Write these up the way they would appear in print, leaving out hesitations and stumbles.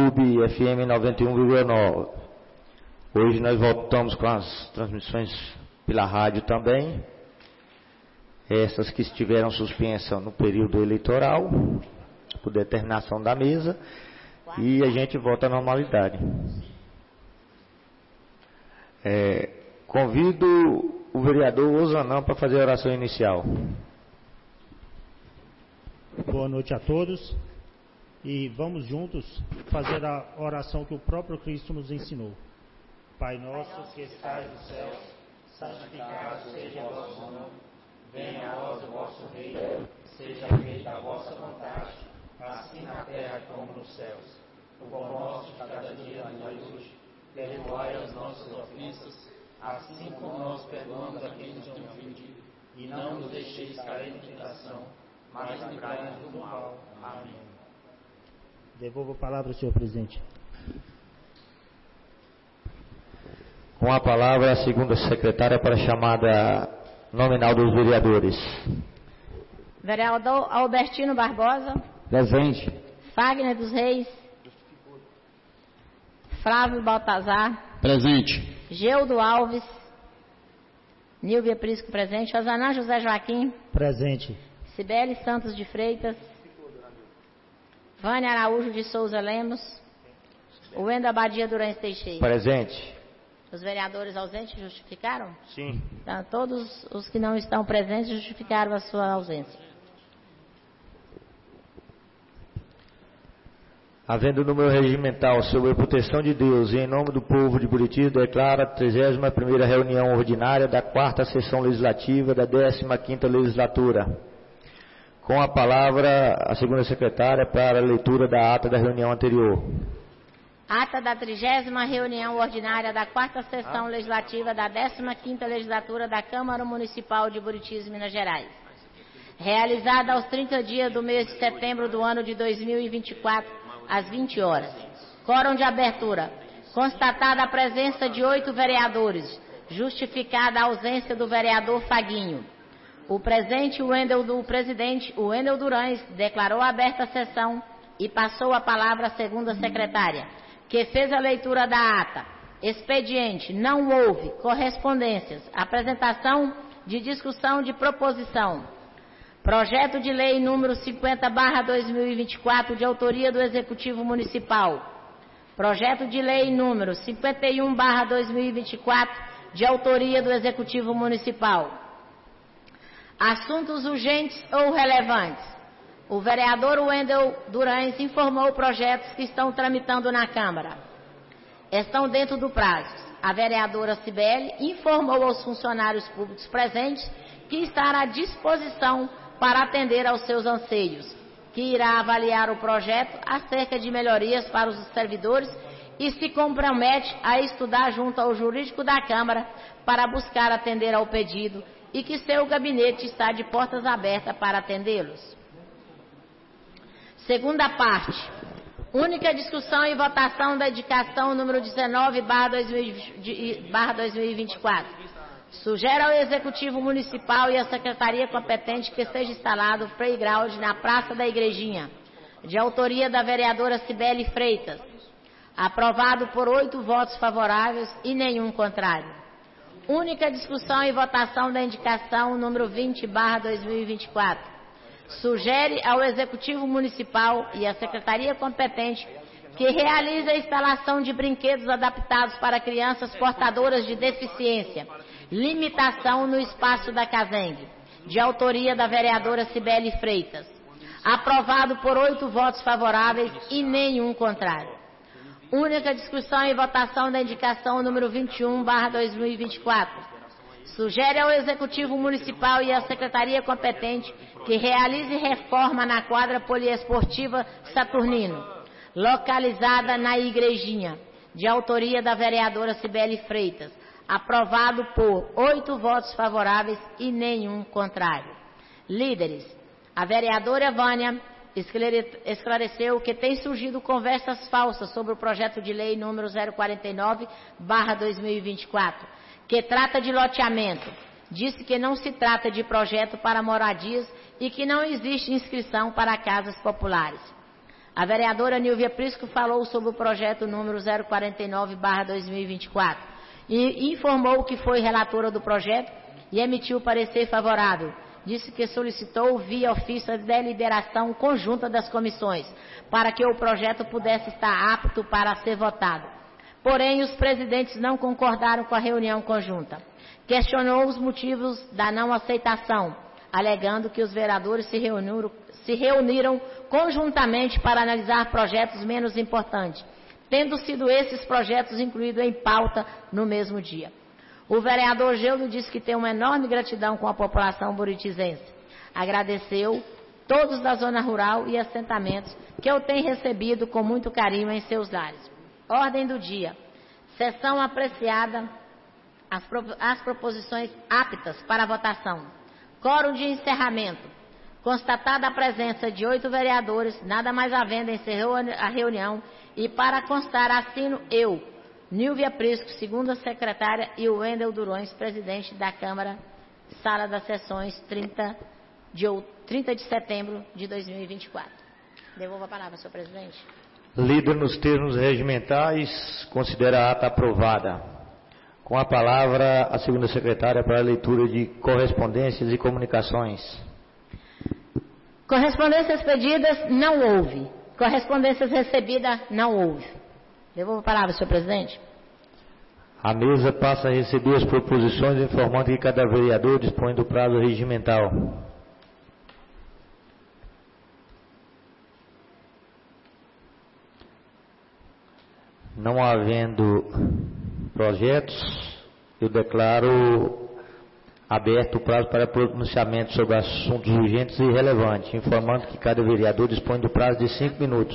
YouTube FM 91,9. Hoje nós voltamos com as transmissões pela rádio também. Essas que estiveram suspensas no período eleitoral, por determinação da mesa. E a gente volta à normalidade. Convido o vereador Ozanam para fazer a oração inicial. Boa noite a todos. E vamos juntos fazer a oração que o próprio Cristo nos ensinou. Pai nosso que estais nos céus, santificado seja o vosso nome. Venha a nós o vosso reino, seja feita a vossa vontade, assim na terra como nos céus. O pão nosso de cada dia nos dai hoje. Perdoai as nossas ofensas, assim como nós perdoamos a quem nos tem ofendido. E não nos deixeis cair em tentação, mas livrai-nos do mal. Amém. Devolvo a palavra ao senhor presidente. Com a palavra, a segunda secretária para a chamada nominal dos vereadores. Vereador Albertino Barbosa. Presente. Fagner dos Reis. Flávio Baltazar. Presente. Geudo Alves. Nilvia Prisco presente. Ozanam José Joaquim. Presente. Cibele Santos de Freitas. Vânia Araújo de Souza Lemos. Wendel Abadia Durães Teixeira. Presente. Os vereadores ausentes justificaram? Sim. Então, todos os que não estão presentes justificaram a sua ausência. Havendo no meu regimental, sob a proteção de Deus e em nome do povo de Buriti, declaro a 31ª reunião ordinária da 4ª sessão legislativa da 15ª legislatura. Com a palavra, a segunda secretária para a leitura da ata da reunião anterior. Ata da 30ª reunião ordinária da 4ª sessão legislativa da 15ª legislatura da Câmara Municipal de Buritis, Minas Gerais. Realizada aos 30 dias do mês de setembro do ano de 2024, às 20 horas. Quórum de abertura. Constatada a presença de 8 vereadores. Justificada a ausência do vereador Faguinho. O presidente Wendel Durães declarou aberta a sessão e passou a palavra à segunda secretária, que fez a leitura da ata. Expediente, não houve correspondências. Apresentação de discussão de proposição. Projeto de lei número 50/2024, de autoria do Executivo Municipal. Projeto de lei número 51/2024, de autoria do Executivo Municipal. Assuntos urgentes ou relevantes. O vereador Wendel Durães informou projetos que estão tramitando na Câmara. Estão dentro do prazo. A vereadora Cibele informou aos funcionários públicos presentes que estará à disposição para atender aos seus anseios, que irá avaliar o projeto acerca de melhorias para os servidores e se compromete a estudar junto ao jurídico da Câmara para buscar atender ao pedido e que seu gabinete está de portas abertas para atendê-los. Segunda parte. Única discussão e votação da indicação número 19/2024. Sugere ao Executivo Municipal e à Secretaria competente que seja instalado o playground na Praça da Igrejinha, de autoria da vereadora Cibele Freitas. Aprovado por 8 votos favoráveis e nenhum contrário. Única discussão e votação da indicação número 20/2024. Sugere ao Executivo Municipal e à Secretaria competente que realize a instalação de brinquedos adaptados para crianças portadoras de deficiência. Limitação no espaço da Casengue, de autoria da vereadora Cibele Freitas. Aprovado por 8 votos favoráveis e nenhum contrário. Única discussão e votação da indicação número 21/2024. Sugere ao Executivo Municipal e à Secretaria competente que realize reforma na quadra poliesportiva Saturnino, localizada na Igrejinha, de autoria da vereadora Cibele Freitas. Aprovado por 8 votos favoráveis e nenhum contrário. Líderes, a vereadora Vânia esclareceu que tem surgido conversas falsas sobre o projeto de lei número 049/2024, que trata de loteamento. Disse que não se trata de projeto para moradias e que não existe inscrição para casas populares. A vereadora Nilvia Prisco falou sobre o projeto número 049/2024 e informou que foi relatora do projeto e emitiu parecer favorável. Disse que solicitou via ofício a deliberação conjunta das comissões para que o projeto pudesse estar apto para ser votado. Porém, os presidentes não concordaram com a reunião conjunta. Questionou os motivos da não aceitação, alegando que os vereadores se reuniram conjuntamente para analisar projetos menos importantes, tendo sido esses projetos incluídos em pauta no mesmo dia. O vereador Geudo disse que tem uma enorme gratidão com a população buritizense. Agradeceu todos da zona rural e assentamentos que eu tenho recebido com muito carinho em seus lares. Ordem do dia. Sessão apreciada. As proposições aptas para votação. Quórum de encerramento. Constatada a presença de 8 vereadores, nada mais havendo, encerrou a reunião e para constar assino eu, Nilvia Prisco, segunda secretária, e o Wendel Durões, presidente da Câmara, sala das sessões, 30 de setembro de 2024. Devolvo a palavra, senhor presidente. Lida nos termos regimentais, considera a ata aprovada. Com a palavra, a segunda secretária para a leitura de correspondências e comunicações. Correspondências pedidas, não houve. Correspondências recebidas, não houve. Devolvo a palavra, senhor presidente. A mesa passa a receber as proposições, informando que cada vereador dispõe do prazo regimental. Não havendo projetos, eu declaro aberto o prazo para pronunciamento sobre assuntos urgentes e relevantes, informando que cada vereador dispõe do prazo de 5 minutos.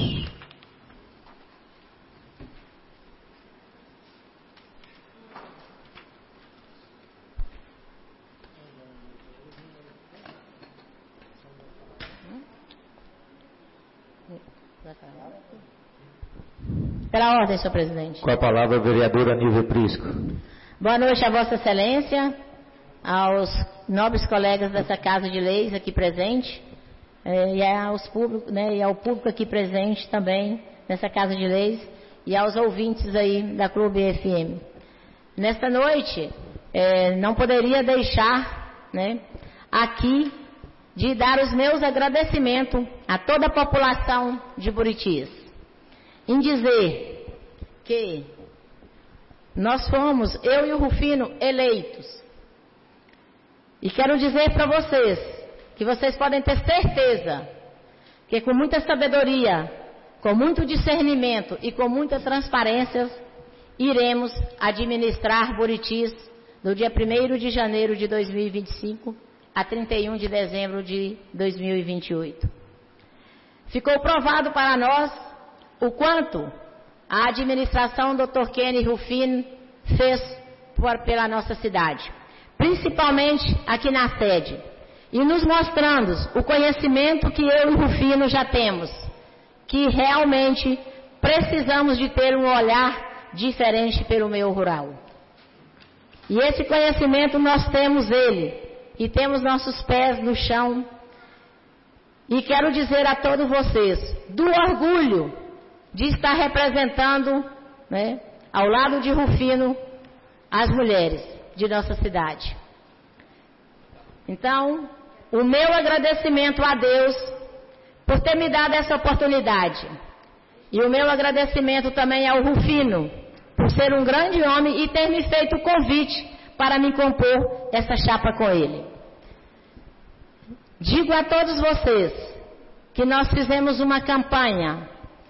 Pela ordem, senhor presidente. Com a palavra, a vereadora Nilvia Prisco. Boa noite a Vossa Excelência, aos nobres colegas dessa Casa de Leis aqui presente, e ao público aqui presente também nessa Casa de Leis, e aos ouvintes aí da Clube FM. Nesta noite, não poderia deixar, aqui de dar os meus agradecimentos a toda a população de Buritis, em dizer que nós fomos, eu e o Rufino, eleitos. E quero dizer para vocês, que vocês podem ter certeza, que com muita sabedoria, com muito discernimento e com muita transparência, iremos administrar Buritis do dia 1º de janeiro de 2025 a 31 de dezembro de 2028. Ficou provado para nós o quanto a administração Dr. Kenny Rufino fez pela nossa cidade, principalmente aqui na sede, e nos mostrando o conhecimento que eu e o Rufino já temos, que realmente precisamos de ter um olhar diferente pelo meio rural. E esse conhecimento nós temos ele, e temos nossos pés no chão, e quero dizer a todos vocês, do orgulho de estar representando, ao lado de Rufino, as mulheres de nossa cidade. Então, o meu agradecimento a Deus por ter me dado essa oportunidade. E o meu agradecimento também ao Rufino, por ser um grande homem e ter me feito o convite para me compor essa chapa com ele. Digo a todos vocês que nós fizemos uma campanha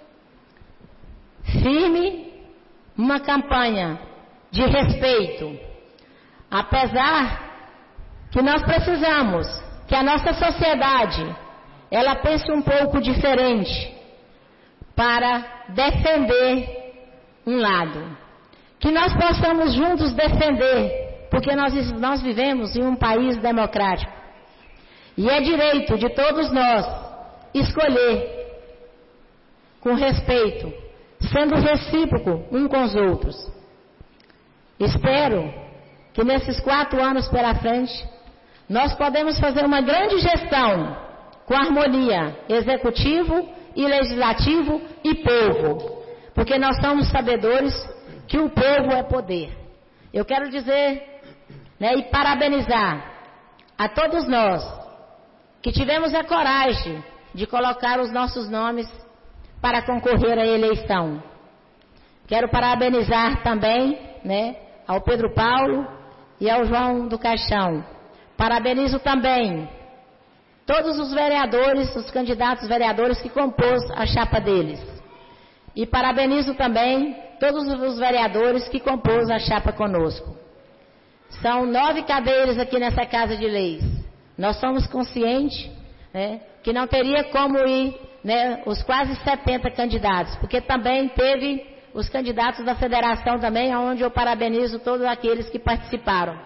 firme, uma campanha de respeito, apesar que nós precisamos que a nossa sociedade ela pense um pouco diferente para defender um lado, que nós possamos juntos defender, porque nós vivemos em um país democrático e é direito de todos nós escolher com respeito, sendo recíproco um com os outros. Espero que nesses 4 anos pela frente, nós podemos fazer uma grande gestão com harmonia, executivo e legislativo e povo, porque nós somos sabedores que o povo é poder. Eu quero dizer, e parabenizar a todos nós que tivemos a coragem de colocar os nossos nomes para concorrer à eleição. Quero parabenizar também, ao Pedro Paulo e ao João do Caixão. Parabenizo também todos os vereadores, os candidatos vereadores que compôs a chapa deles. E parabenizo também todos os vereadores que compôs a chapa conosco. São 9 cadeiras aqui nessa Casa de Leis. Nós somos conscientes, que não teria como ir, os quase 70 candidatos, porque também teve os candidatos da federação também, onde eu parabenizo todos aqueles que participaram.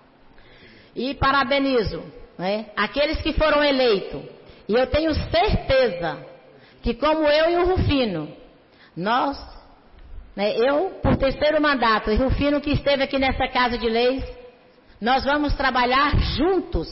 E parabenizo, aqueles que foram eleitos. E eu tenho certeza que, como eu e o Rufino, nós, eu por terceiro mandato, e Rufino que esteve aqui nessa Casa de Leis, nós vamos trabalhar juntos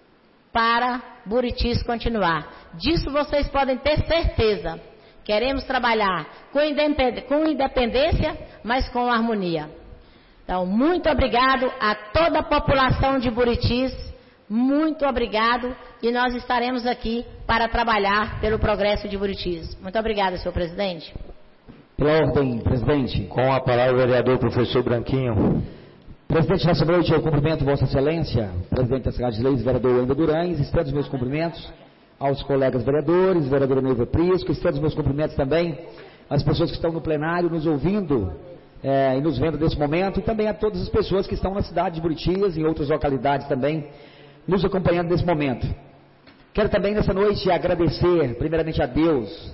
para Buritis continuar. Disso vocês podem ter certeza. Queremos trabalhar com independência, mas com harmonia. Então, muito obrigado a toda a população de Buritis, muito obrigado, e nós estaremos aqui para trabalhar pelo progresso de Buritis. Muito obrigada, senhor presidente. Pela ordem, presidente. Com a palavra o vereador professor Branquinho. Presidente, nessa noite eu cumprimento Vossa Excelência, presidente da Casa de Leis, vereador Wendel Durães, estendo os meus cumprimentos aos colegas vereadores, vereadora Neiva Prisco, estendo os meus cumprimentos também às pessoas que estão no plenário nos ouvindo e nos vendo nesse momento, e também a todas as pessoas que estão na cidade de Buritis e em outras localidades também, nos acompanhando nesse momento. Quero também nessa noite agradecer primeiramente a Deus,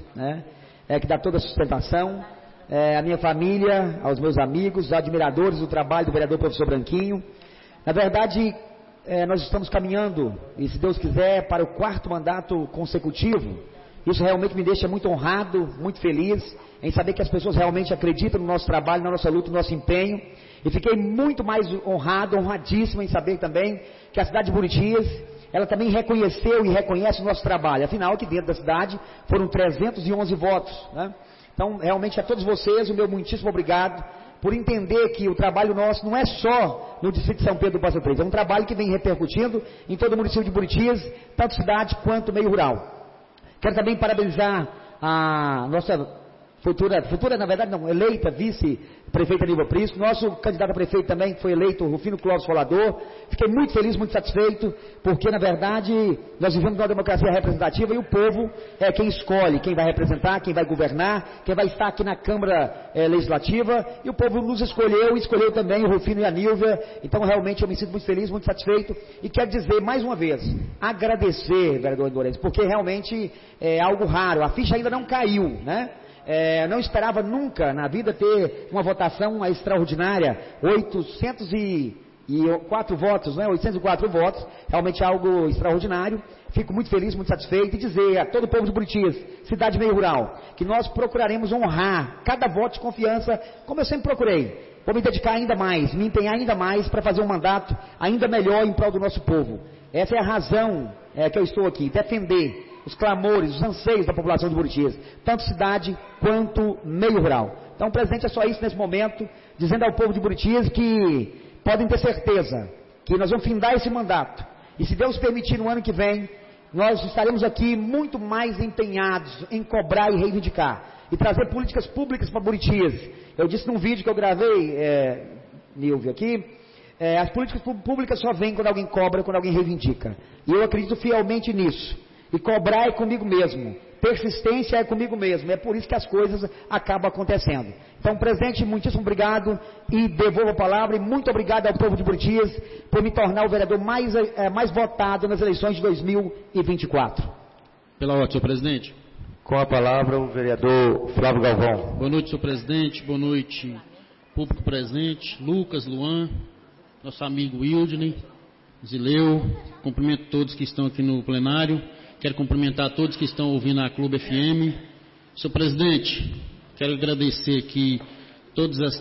que dá toda a sustentação, a minha família, aos meus amigos, admiradores do trabalho do vereador professor Branquinho. Na verdade, nós estamos caminhando, e se Deus quiser, para o 4º mandato consecutivo. Isso realmente me deixa muito honrado, muito feliz, em saber que as pessoas realmente acreditam no nosso trabalho, na nossa luta, no nosso empenho. E fiquei muito mais honrado, honradíssimo em saber também que a cidade de Buritis, ela também reconheceu e reconhece o nosso trabalho. Afinal, aqui dentro da cidade foram 311 votos, Então, realmente, a todos vocês, o meu muitíssimo obrigado por entender que o trabalho nosso não é só no distrito de São Pedro do Passa Três, é um trabalho que vem repercutindo em todo o município de Buritis, tanto cidade quanto meio rural. Quero também parabenizar a nossa futura, na verdade não, eleita vice-prefeita Neiva Prisco, nosso candidato a prefeito também, que foi eleito, o Rufino Clóvis Folador. Fiquei muito feliz, muito satisfeito, porque na verdade nós vivemos numa democracia representativa e o povo é quem escolhe, quem vai representar, quem vai governar, quem vai estar aqui na Câmara Legislativa, e o povo nos escolheu, e escolheu também o Rufino e a Nilva. Então realmente eu me sinto muito feliz, muito satisfeito, e quero dizer mais uma vez, agradecer, vereador Lourenço, porque realmente é algo raro, a ficha ainda não caiu, não esperava nunca na vida ter uma votação extraordinária, 804 votos, 804 votos, realmente algo extraordinário. Fico muito feliz, muito satisfeito, e dizer a todo o povo de Buritis, cidade meio rural, que nós procuraremos honrar cada voto de confiança, como eu sempre procurei. Vou me dedicar ainda mais, me empenhar ainda mais para fazer um mandato ainda melhor em prol do nosso povo. Essa é a razão que eu estou aqui, defender os clamores, os anseios da população de Buritis, tanto cidade quanto meio rural. Então, presidente, é só isso nesse momento, dizendo ao povo de Buritis que podem ter certeza que nós vamos findar esse mandato, e se Deus permitir, no ano que vem, nós estaremos aqui muito mais empenhados em cobrar e reivindicar, e trazer políticas públicas para Buritis. Eu disse num vídeo que eu gravei, Nilvio, aqui, as políticas públicas só vêm quando alguém cobra, quando alguém reivindica, e eu acredito fielmente nisso. E cobrar é comigo mesmo, persistência é comigo mesmo, é por isso que as coisas acabam acontecendo. Então, presidente, muitíssimo obrigado, e devolvo a palavra, e muito obrigado ao povo de Buritis por me tornar o vereador mais votado nas eleições de 2024. Pela ordem, senhor presidente. Com a palavra o vereador Flávio Galvão. Boa noite, senhor presidente, boa noite, público presente, Lucas, Luan, nosso amigo Wildney, Zileu, cumprimento todos que estão aqui no plenário. Quero cumprimentar todos que estão ouvindo a Clube FM. Senhor presidente, quero agradecer aqui todas as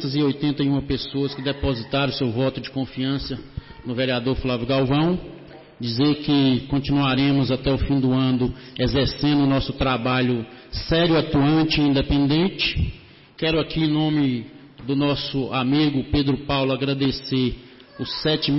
381 pessoas que depositaram seu voto de confiança no vereador Flávio Galvão. dizer que continuaremos até o fim do ano exercendo o nosso trabalho sério, atuante e independente. Quero aqui, em nome do nosso amigo Pedro Paulo, agradecer os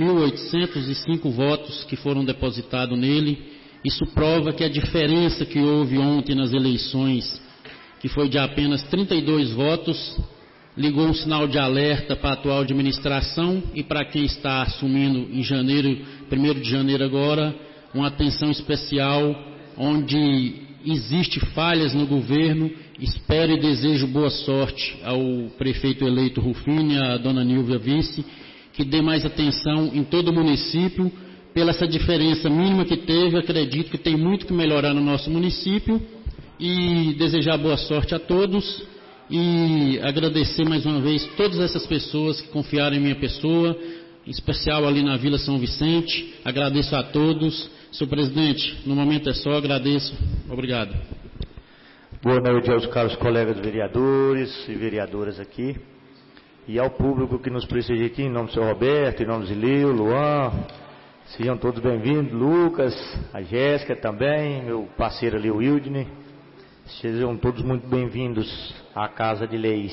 7.805 votos que foram depositados nele. Isso prova que a diferença que houve ontem nas eleições, que foi de apenas 32 votos, ligou um sinal de alerta para a atual administração e para quem está assumindo em janeiro, 1º de janeiro agora, uma atenção especial, onde existe falhas no governo. Espero e desejo boa sorte ao prefeito eleito Rufino e à dona Nilvia Vice, que dê mais atenção em todo o município. Pela essa diferença mínima que teve, acredito que tem muito que melhorar no nosso município, e desejar boa sorte a todos e agradecer mais uma vez todas essas pessoas que confiaram em minha pessoa, em especial ali na Vila São Vicente. Agradeço a todos. Senhor presidente, no momento é só, agradeço. Obrigado. Boa noite aos caros colegas vereadores e vereadoras aqui, e ao público que nos prestigia aqui, em nome do senhor Roberto, em nome do Zileu, Luan. Sejam todos bem-vindos, Lucas, a Jéssica também, meu parceiro ali, o Wildney. Sejam todos muito bem-vindos à Casa de Leis.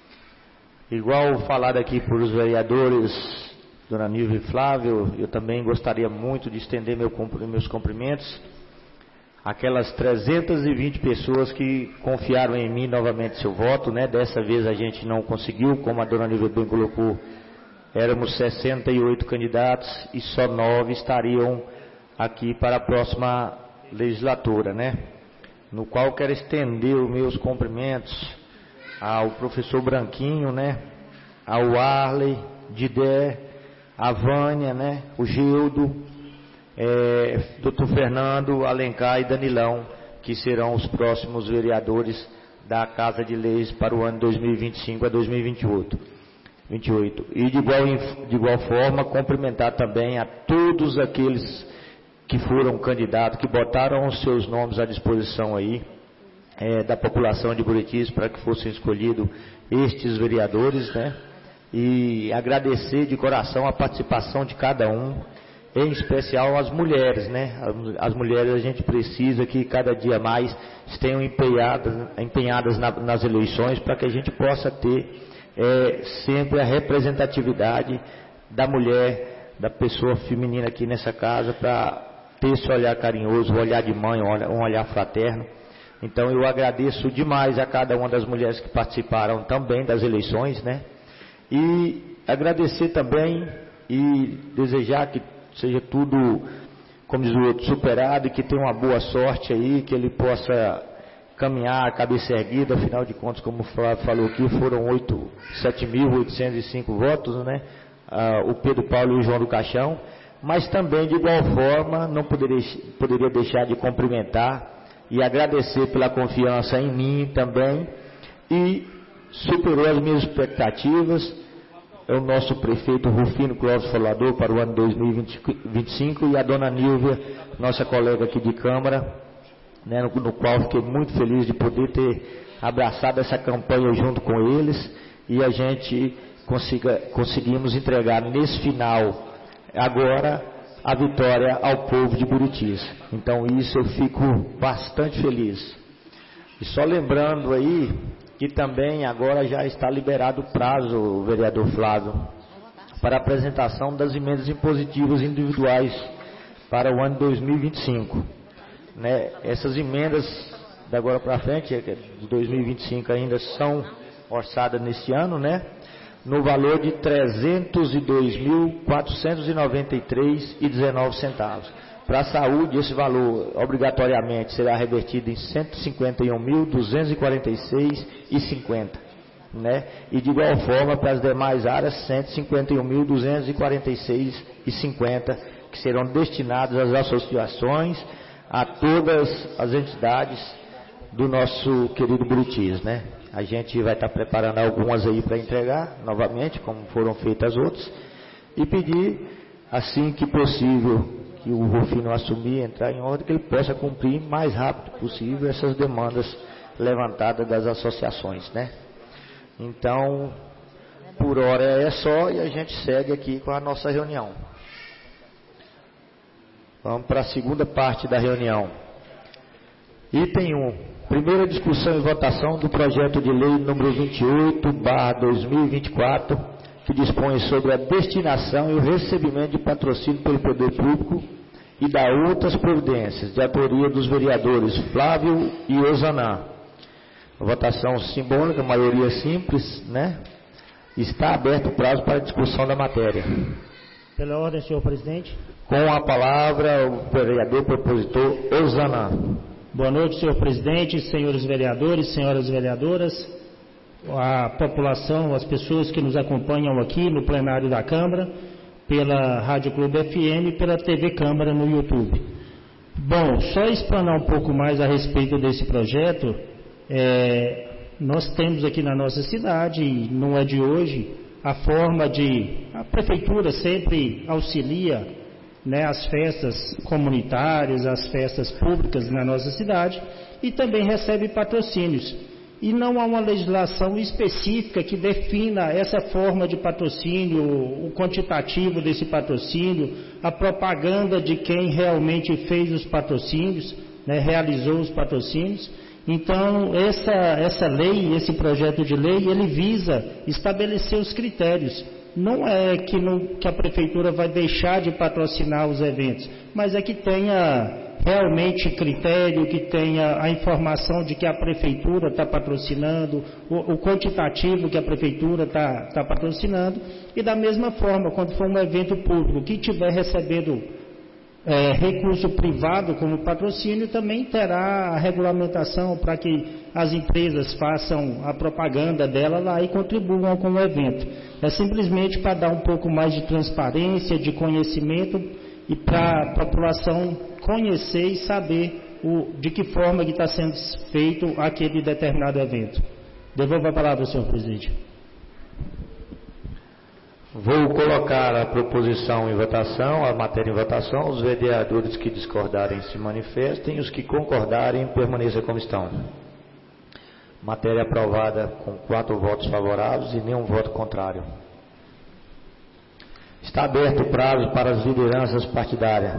Igual falado aqui por os vereadores, dona Nilva e Flávio, eu também gostaria muito de estender meus cumprimentos àquelas 320 pessoas que confiaram em mim novamente seu voto, né? Dessa vez a gente não conseguiu, como a dona Nilva bem colocou, éramos 68 candidatos e só 9 estariam aqui para a próxima legislatura, né? No qual quero estender os meus cumprimentos ao professor Branquinho, né? Ao Arley, Didé, a Vânia, né? O Gildo, Dr. Fernando, Alencar e Danilão, que serão os próximos vereadores da Casa de Leis para o ano 2025 a 2028. E de igual forma, cumprimentar também a todos aqueles que foram candidatos, que botaram os seus nomes à disposição aí, da população de Buritis, para que fossem escolhidos estes vereadores, né? E agradecer de coração a participação de cada um, em especial as mulheres, né? As mulheres, a gente precisa que cada dia mais estejam empenhadas nas eleições, para que a gente possa ter sempre a representatividade da mulher, da pessoa feminina aqui nessa casa, para ter esse olhar carinhoso, um olhar de mãe, um olhar fraterno. Então eu agradeço demais a cada uma das mulheres que participaram também das eleições, né? E agradecer também e desejar que seja tudo, como diz o outro, superado, e que tenha uma boa sorte aí, que ele possa caminhar a cabeça erguida. Afinal de contas, como o Flávio falou aqui, foram 7.805 votos, né? O Pedro Paulo e o João do Caixão. Mas também, de igual forma, não poderia deixar de cumprimentar e agradecer pela confiança em mim também, e superou as minhas expectativas. É o nosso prefeito Rufino Clóvis Falador para o ano 2025, e a dona Nilvia, nossa colega aqui de Câmara, né, no qual fiquei muito feliz de poder ter abraçado essa campanha junto com eles, e a gente conseguimos entregar nesse final agora a vitória ao povo de Buritis. Então isso eu fico bastante feliz. E só lembrando aí que também agora já está liberado o prazo, vereador Flávio, para a apresentação das emendas impositivas individuais para o ano 2025. Né? Essas emendas, de agora para frente, de 2025 ainda são orçadas nesse ano, né? No valor de R$ 302.493,19. Para a saúde, esse valor obrigatoriamente será revertido em R$ 151.246,50, né? E de igual forma, para as demais áreas, R$ 151.246,50, que serão destinados às associações, a todas as entidades do nosso querido Buritis, né? A gente vai estar preparando algumas aí para entregar novamente, como foram feitas as outras, e pedir, assim que possível, que o Rufino assumir, entrar em ordem, que ele possa cumprir o mais rápido possível essas demandas levantadas das associações, né? Então, por hora é só, e a gente segue aqui com a nossa reunião. Vamos para a segunda parte da reunião. Item 1. Primeira discussão e votação do projeto de lei número 28/2024, que dispõe sobre a destinação e o recebimento de patrocínio pelo poder público e da outras providências, de autoria dos vereadores Flávio e Osanã. Votação simbólica, maioria simples, né? Está aberto o prazo para discussão da matéria. Pela ordem, senhor presidente. Com a palavra, o vereador propositor Osanã. Boa noite, senhor presidente, senhores vereadores, senhoras vereadoras, a população, as pessoas que nos acompanham aqui no plenário da Câmara, pela Rádio Clube FM e pela TV Câmara no YouTube. Bom, só explanar um pouco mais a respeito desse projeto. Nós temos aqui na nossa cidade, e não é de hoje, a prefeitura sempre auxilia, né, as festas comunitárias, as festas públicas na nossa cidade, e também recebe patrocínios. E não há uma legislação específica que defina essa forma de patrocínio, o quantitativo desse patrocínio, a propaganda de quem realmente fez os patrocínios, né, realizou os patrocínios. Então, essa lei, esse projeto de lei, ele visa estabelecer os critérios. Não é que a prefeitura vai deixar de patrocinar os eventos, mas é que tenha realmente critério, que tenha a informação de que a prefeitura está patrocinando, o quantitativo que a prefeitura está patrocinando, e da mesma forma, quando for um evento público que estiver recebendo recurso privado como patrocínio, também terá a regulamentação para que as empresas façam a propaganda dela lá e contribuam com o evento. É simplesmente para dar um pouco mais de transparência, de conhecimento, e para a população conhecer e saber de que forma que está sendo feito aquele determinado evento. Devolvo a palavra ao senhor presidente. Vou colocar a proposição em votação, a matéria em votação. Os vereadores que discordarem se manifestem, os que concordarem permaneçam como estão. Matéria aprovada com 4 votos favoráveis e nenhum voto contrário. Está aberto o prazo para as lideranças partidárias.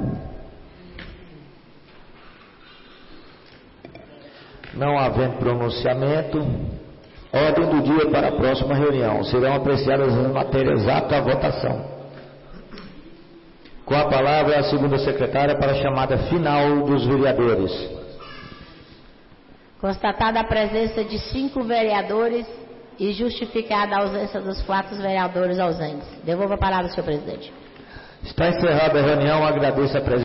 Não havendo pronunciamento, ordem do dia para a próxima reunião. Serão apreciadas as matérias aptas à votação. Com a palavra, a segunda secretária para a chamada final dos vereadores. Constatada a presença de 5 vereadores e justificada a ausência dos 4 vereadores ausentes. Devolvo a palavra, senhor presidente. Está encerrada a reunião. Agradeço a presença.